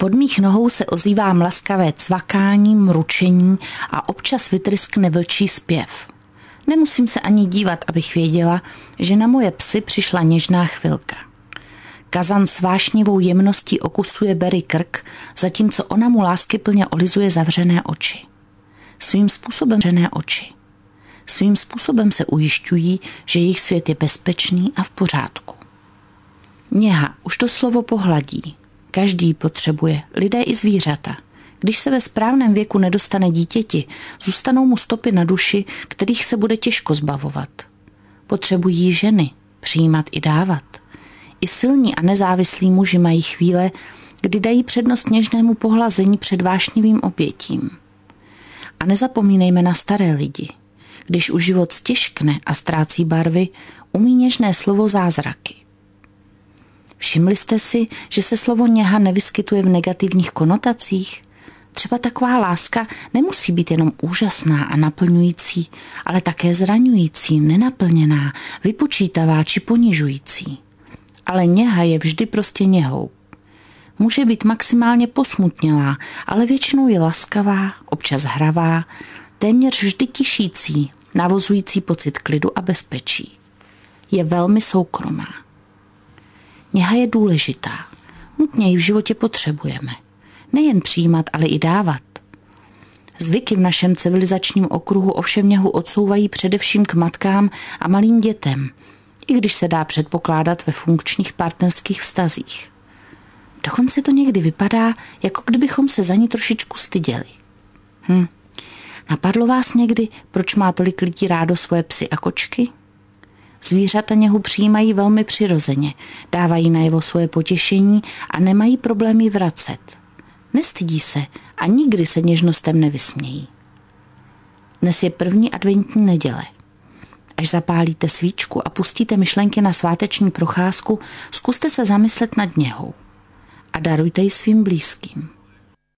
Pod mých nohou se ozývá mlaskavé cvakání, mručení a občas vytryskne vlčí zpěv. Nemusím se ani dívat, abych věděla, že na moje psy přišla něžná chvilka. Kazan s vášnivou jemností okusuje Berry krk, zatímco ona mu láskyplně olizuje zavřené oči. Svým způsobem se ujišťují, že jejich svět je bezpečný a v pořádku. Něha, už to slovo pohladí. Každý potřebuje, lidé i zvířata. Když se ve správném věku nedostane dítěti, zůstanou mu stopy na duši, kterých se bude těžko zbavovat. Potřebují ženy, přijímat i dávat. I silní a nezávislí muži mají chvíle, kdy dají přednost něžnému pohlazení před vášnivým obětím. A nezapomínejme na staré lidi. Když už život stěžkne a ztrácí barvy, umí něžné slovo zázraky. Všimli jste si, že se slovo něha nevyskytuje v negativních konotacích? Třeba taková láska nemusí být jenom úžasná a naplňující, ale také zraňující, nenaplněná, vypočítavá či ponižující. Ale něha je vždy prostě něhou. Může být maximálně posmutnělá, ale většinou je laskavá, občas hravá, téměř vždy tišící, navozující pocit klidu a bezpečí. Je velmi soukromá. Něha je důležitá. Nutně ji v životě potřebujeme. Nejen přijímat, ale i dávat. Zvyky v našem civilizačním okruhu ovšem něhu odsouvají především k matkám a malým dětem, i když se dá předpokládat ve funkčních partnerských vztazích. Dokonce to někdy vypadá, jako kdybychom se za ní trošičku styděli. Napadlo vás někdy, proč má tolik lidí rádo svoje psy a kočky? Zvířata něhu přijímají velmi přirozeně, dávají najevo svoje potěšení a nemají problémy vracet. Nestydí se a nikdy se něžnostem nevysmějí. Dnes je první adventní neděle. Až zapálíte svíčku a pustíte myšlenky na sváteční procházku, zkuste se zamyslet nad něhou a darujte ji svým blízkým.